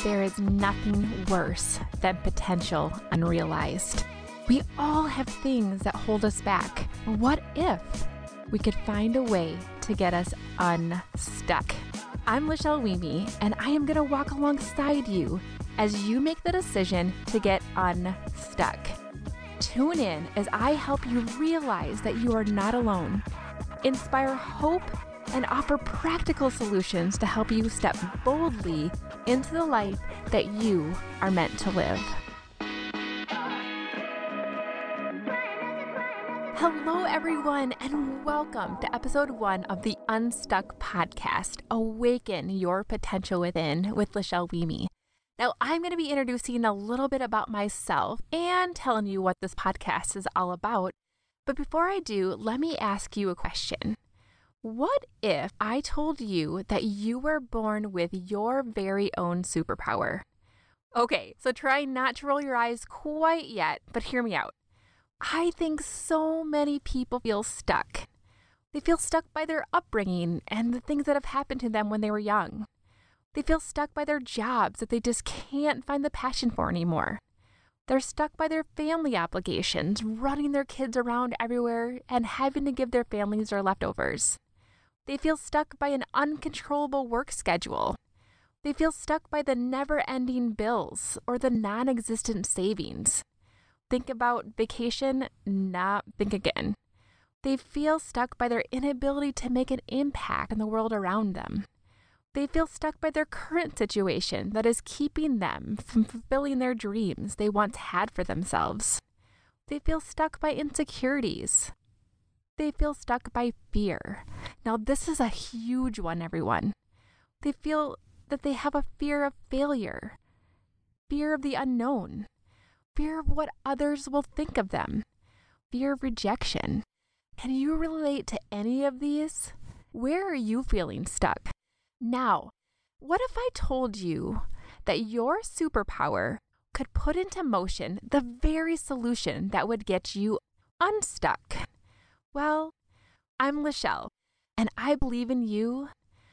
there is nothing worse than potential unrealized. We all have things that hold us back. What if we could find a way to get us unstuck? I'm Lachelle Weemy, and I am going to walk alongside you as you make the decision to get unstuck. Tune in as I help you realize that you are not alone, inspire hope, and offer practical solutions to help you step boldly into the life that you are meant to live. Hello, everyone, and welcome to episode 1 of the Unstuck podcast, Awaken Your Potential Within with Lachelle Weemy. Now, I'm going to be introducing a little bit about myself and telling you what this podcast is all about. But before I do, let me ask you a question. What if I told you that you were born with your very own superpower? Okay, so try not to roll your eyes quite yet, but hear me out. I think so many people feel stuck. They feel stuck by their upbringing and the things that have happened to them when they were young. They feel stuck by their jobs that they just can't find the passion for anymore. They're stuck by their family obligations, running their kids around everywhere and having to give their families their leftovers. They feel stuck by an uncontrollable work schedule. They feel stuck by the never-ending bills or the non-existent savings. Think about vacation, think again. They feel stuck by their inability to make an impact in the world around them. They feel stuck by their current situation that is keeping them from fulfilling their dreams they once had for themselves. They feel stuck by insecurities. They feel stuck by fear. Now, this is a huge one, everyone. They feel that they have a fear of failure, fear of the unknown, fear of what others will think of them, fear of rejection. Can you relate to any of these? Where are you feeling stuck? Now, what if I told you that your superpower could put into motion the very solution that would get you unstuck? Well, I'm Lachelle, and I believe in you,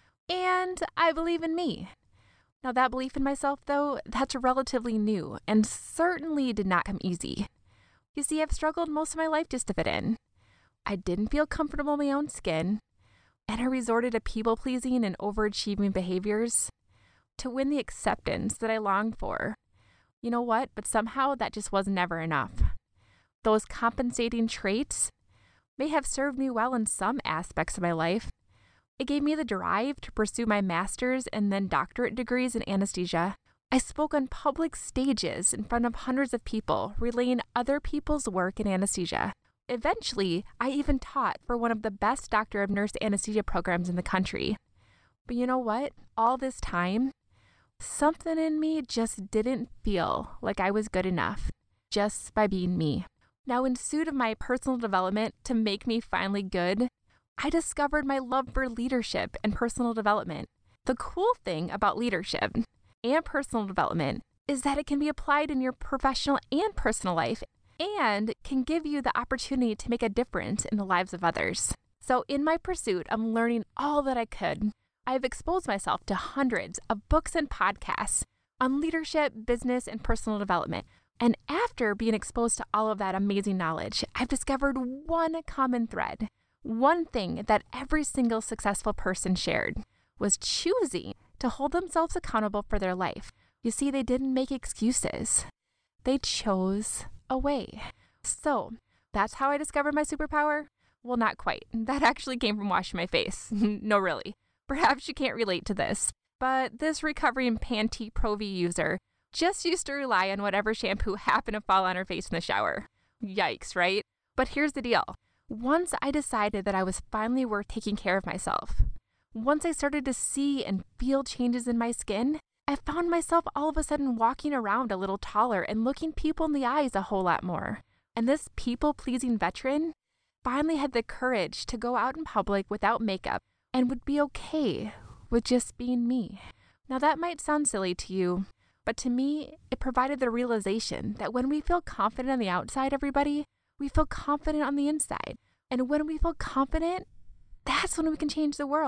and I believe in me. Now, that belief in myself, though, that's relatively new and certainly did not come easy. You see, I've struggled most of my life just to fit in. I didn't feel comfortable in my own skin, and I resorted to people-pleasing and overachieving behaviors to win the acceptance that I longed for. You know what? But somehow that just was never enough. Those compensating traits may have served me well in some aspects of my life. It gave me the drive to pursue my master's and then doctorate degrees in anesthesia. I spoke on public stages in front of hundreds of people, relaying other people's work in anesthesia. Eventually, I even taught for one of the best doctor of nurse anesthesia programs in the country. But you know what? All this time, something in me just didn't feel like I was good enough just by being me. Now, in pursuit of my personal development to make me finally good, I discovered my love for leadership and personal development. The cool thing about leadership and personal development is that it can be applied in your professional and personal life and can give you the opportunity to make a difference in the lives of others. So in my pursuit of learning all that I could, I've exposed myself to hundreds of books and podcasts on leadership, business, and personal development. And after being exposed to all of that amazing knowledge, I've discovered one common thread. One thing that every single successful person shared was choosing to hold themselves accountable for their life. You see, they didn't make excuses. They chose a way. So that's how I discovered my superpower? Well, not quite. That actually came from washing my face. No, really. Perhaps you can't relate to this, but this recovering Pantene Pro V user just used to rely on whatever shampoo happened to fall on her face in the shower. Yikes, right? But here's the deal. Once I decided that I was finally worth taking care of myself, once I started to see and feel changes in my skin, I found myself all of a sudden walking around a little taller and looking people in the eyes a whole lot more. And this people-pleasing veteran finally had the courage to go out in public without makeup and would be okay with just being me. Now, that might sound silly to you, but to me, it provided the realization that when we feel confident on the outside, everybody, we feel confident on the inside. And when we feel confident, that's when we can change the world.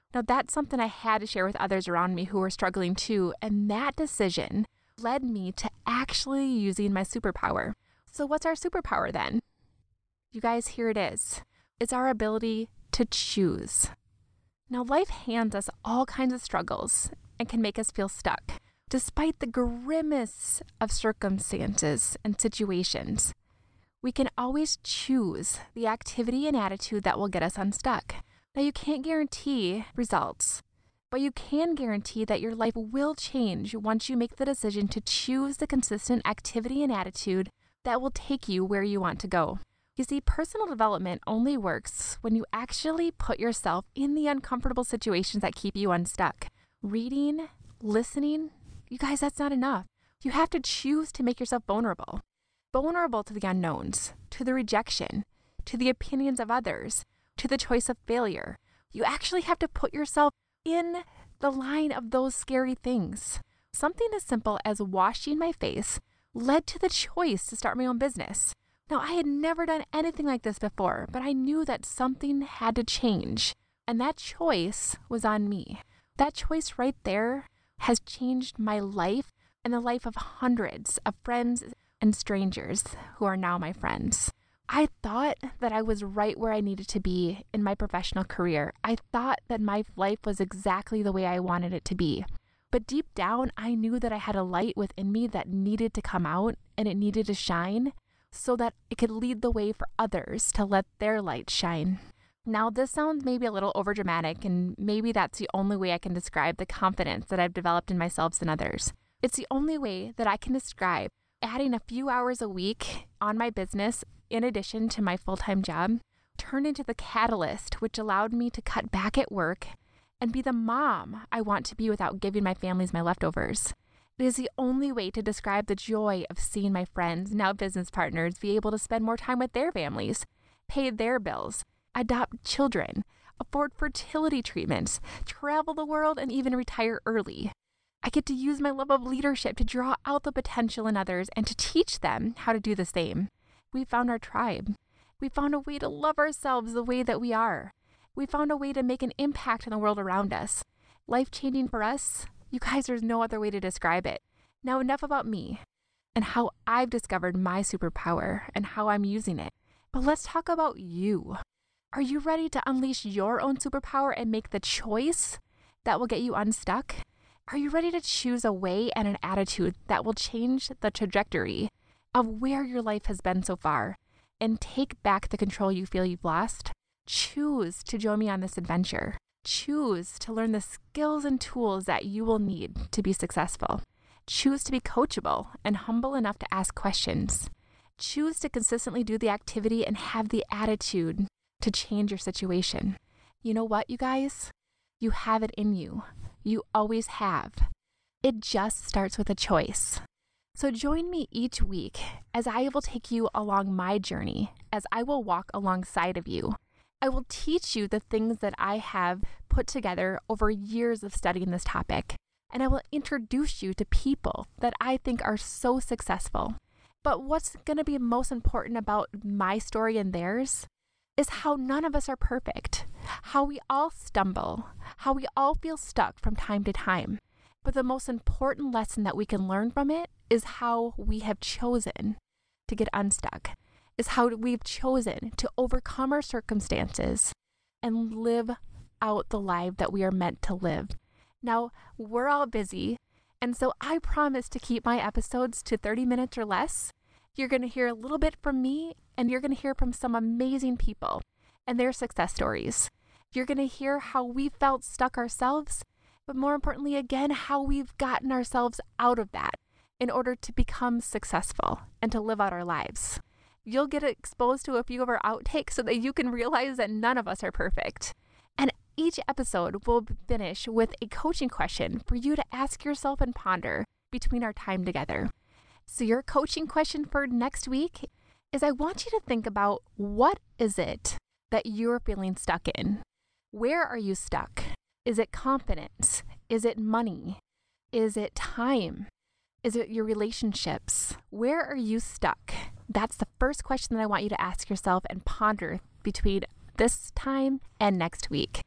Now, that's something I had to share with others around me who were struggling too, and that decision led me to actually using my superpower. So what's our superpower then? You guys, here it is. It's our ability to choose. Now, life hands us all kinds of struggles and can make us feel stuck, despite the grimmest of circumstances and situations. We can always choose the activity and attitude that will get us unstuck. Now, you can't guarantee results, but you can guarantee that your life will change once you make the decision to choose the consistent activity and attitude that will take you where you want to go. You see, personal development only works when you actually put yourself in the uncomfortable situations that keep you unstuck. Reading, listening, you guys, that's not enough. You have to choose to make yourself vulnerable. Vulnerable to the unknowns, to the rejection, to the opinions of others, to the choice of failure. You actually have to put yourself in the line of those scary things. Something as simple as washing my face led to the choice to start my own business. Now, I had never done anything like this before, but I knew that something had to change, and that choice was on me. That choice right there has changed my life and the life of hundreds of friends and strangers who are now my friends. I thought that I was right where I needed to be in my professional career. I thought that my life was exactly the way I wanted it to be. But deep down, I knew that I had a light within me that needed to come out and it needed to shine so that it could lead the way for others to let their light shine. Now, this sounds maybe a little overdramatic, and maybe that's the only way I can describe the confidence that I've developed in myself and others. It's the only way that I can describe adding a few hours a week on my business in addition to my full-time job turned into the catalyst which allowed me to cut back at work and be the mom I want to be without giving my families my leftovers. It is the only way to describe the joy of seeing my friends, now business partners, be able to spend more time with their families, pay their bills, adopt children, afford fertility treatments, travel the world, and even retire early. I get to use my love of leadership to draw out the potential in others and to teach them how to do the same. We found our tribe. We found a way to love ourselves the way that we are. We found a way to make an impact in the world around us. Life-changing for us? You guys, there's no other way to describe it. Now, enough about me and how I've discovered my superpower and how I'm using it. But let's talk about you. Are you ready to unleash your own superpower and make the choice that will get you unstuck? Are you ready to choose a way and an attitude that will change the trajectory of where your life has been so far and take back the control you feel you've lost? Choose to join me on this adventure. Choose to learn the skills and tools that you will need to be successful. Choose to be coachable and humble enough to ask questions. Choose to consistently do the activity and have the attitude to change your situation. You know what, you guys? You have it in you. You always have. It just starts with a choice. So join me each week as I will take you along my journey, as I will walk alongside of you. I will teach you the things that I have put together over years of studying this topic, and I will introduce you to people that I think are so successful. But what's going to be most important about my story and theirs is how none of us are perfect, how we all stumble, how we all feel stuck from time to time. But the most important lesson that we can learn from it is how we have chosen to get unstuck, is how we've chosen to overcome our circumstances and live out the life that we are meant to live. Now, we're all busy, and so I promise to keep my episodes to 30 minutes or less. You're going to hear a little bit from me, and you're going to hear from some amazing people and their success stories. You're going to hear how we felt stuck ourselves, but more importantly, again, how we've gotten ourselves out of that in order to become successful and to live out our lives. You'll get exposed to a few of our outtakes so that you can realize that none of us are perfect. And each episode will finish with a coaching question for you to ask yourself and ponder between our time together. So your coaching question for next week is, I want you to think about, what is it that you're feeling stuck in? Where are you stuck? Is it confidence? Is it money? Is it time? Is it your relationships? Where are you stuck? That's the first question that I want you to ask yourself and ponder between this time and next week.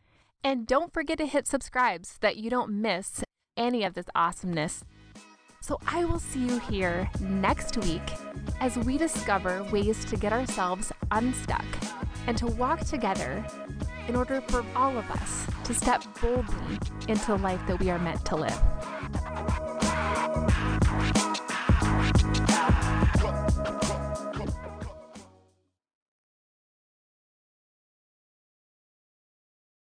And don't forget to hit subscribe so that you don't miss any of this awesomeness. So I will see you here next week as we discover ways to get ourselves unstuck and to walk together in order for all of us to step boldly into the life that we are meant to live.